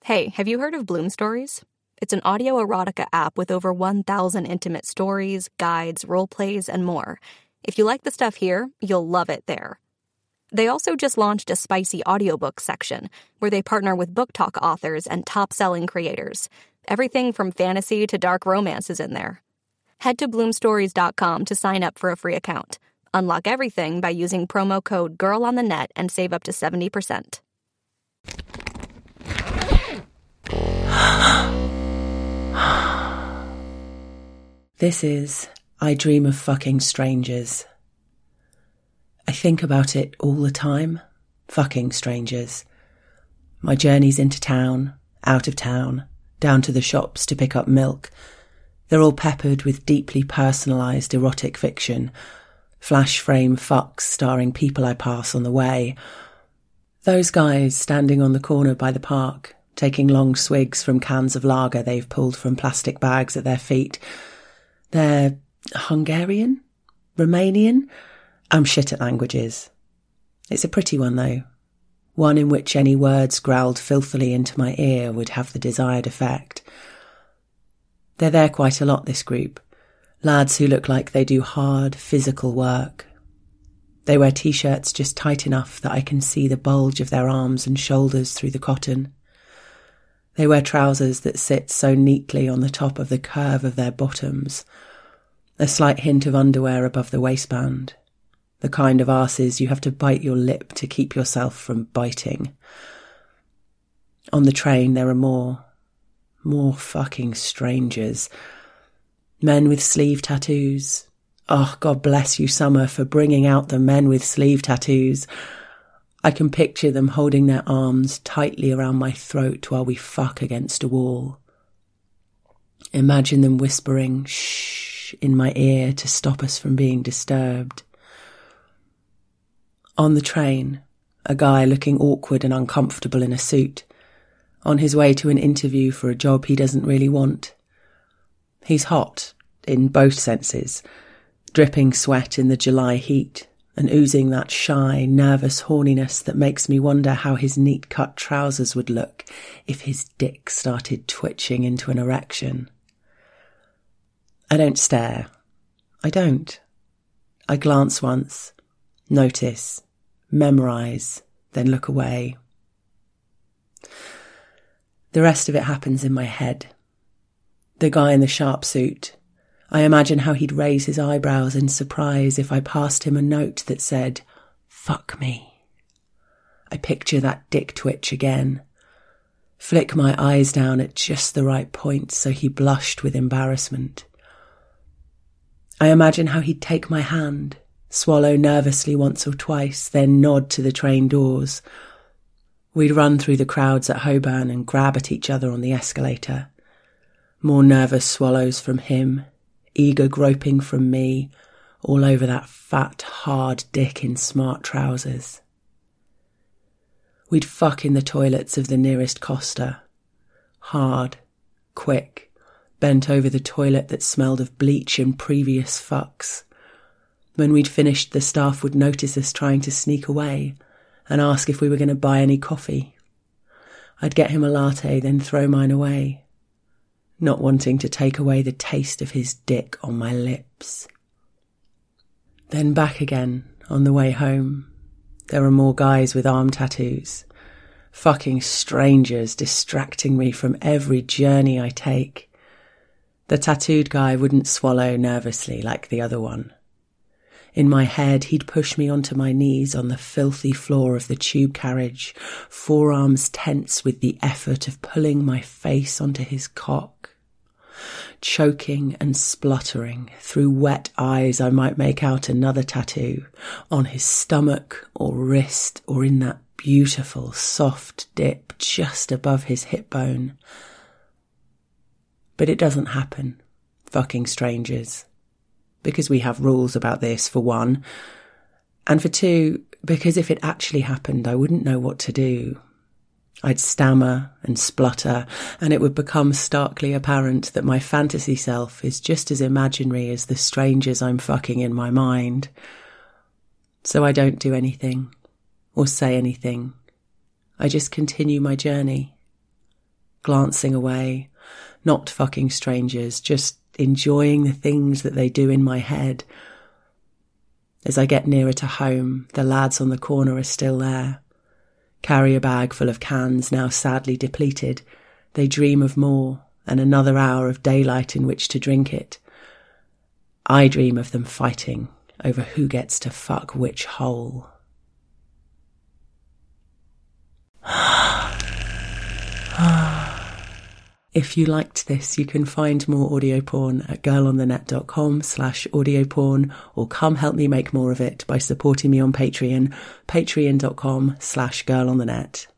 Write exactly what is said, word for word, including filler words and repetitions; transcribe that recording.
Hey, have you heard of Bloom Stories? It's an audio erotica app with over one thousand intimate stories, guides, role plays, and more. If you like the stuff here, you'll love it there. They also just launched a spicy audiobook section where they partner with book talk authors and top-selling creators. Everything from fantasy to dark romance is in there. Head to bloom stories dot com to sign up for a free account. Unlock everything by using promo code GIRLONTHENET and save up to seventy percent. This is I Dream of Fucking Strangers. I think about it all the time. Fucking strangers. My journeys into town, out of town, down to the shops to pick up milk. They're all peppered with deeply personalised erotic fiction. Flash frame fucks starring people I pass on the way. Those guys standing on the corner by the park, taking long swigs from cans of lager they've pulled from plastic bags at their feet. They're Hungarian? Romanian? I'm shit at languages. It's a pretty one, though. One in which any words growled filthily into my ear would have the desired effect. They're there quite a lot, this group. Lads who look like they do hard, physical work. They wear t-shirts just tight enough that I can see the bulge of their arms and shoulders through the cotton. They wear trousers that sit so neatly on the top of the curve of their bottoms, a slight hint of underwear above the waistband, the kind of arses you have to bite your lip to keep yourself from biting. On the train there are more, more fucking strangers. Men with sleeve tattoos. Oh, God bless you, Summer, for bringing out the men with sleeve tattoos. I can picture them holding their arms tightly around my throat while we fuck against a wall. Imagine them whispering shh in my ear to stop us from being disturbed. On the train, a guy looking awkward and uncomfortable in a suit, on his way to an interview for a job he doesn't really want. He's hot, in both senses, dripping sweat in the July heat, and oozing that shy, nervous horniness that makes me wonder how his neat-cut trousers would look if his dick started twitching into an erection. I don't stare. I don't. I glance once, notice, memorise, then look away. The rest of it happens in my head. The guy in the sharp suit. I imagine how he'd raise his eyebrows in surprise if I passed him a note that said, "Fuck me." I picture that dick twitch again. Flick my eyes down at just the right point so he blushed with embarrassment. I imagine how he'd take my hand, swallow nervously once or twice, then nod to the train doors. We'd run through the crowds at Holborn and grab at each other on the escalator. More nervous swallows from him, eager groping from me, all over that fat, hard dick in smart trousers. We'd fuck in the toilets of the nearest Costa. Hard, quick, bent over the toilet that smelled of bleach in previous fucks. When we'd finished, the staff would notice us trying to sneak away and ask if we were going to buy any coffee. I'd get him a latte, then throw mine away, not wanting to take away the taste of his dick on my lips. Then back again, on the way home. There are more guys with arm tattoos. Fucking strangers distracting me from every journey I take. The tattooed guy wouldn't swallow nervously like the other one. In my head, he'd push me onto my knees on the filthy floor of the tube carriage, forearms tense with the effort of pulling my face onto his cock. Choking and spluttering, through wet eyes I might make out another tattoo, on his stomach or wrist or in that beautiful soft dip just above his hip bone. But it doesn't happen, fucking strangers. Because we have rules about this, for one. And for two, because if it actually happened, I wouldn't know what to do. I'd stammer and splutter, and it would become starkly apparent that my fantasy self is just as imaginary as the strangers I'm fucking in my mind. So I don't do anything, or say anything. I just continue my journey. glancing away, not fucking strangers, just enjoying the things that they do in my head. As I get nearer to home, the lads on the corner are still there. Carry a bag full of cans, now sadly depleted. They dream of more, and another hour of daylight in which to drink it. I dream of them fighting over who gets to fuck which hole. If you liked this, you can find more audio porn at girlonthenet.com slash audio porn, or come help me make more of it by supporting me on Patreon, patreon.com slash girlonthenet.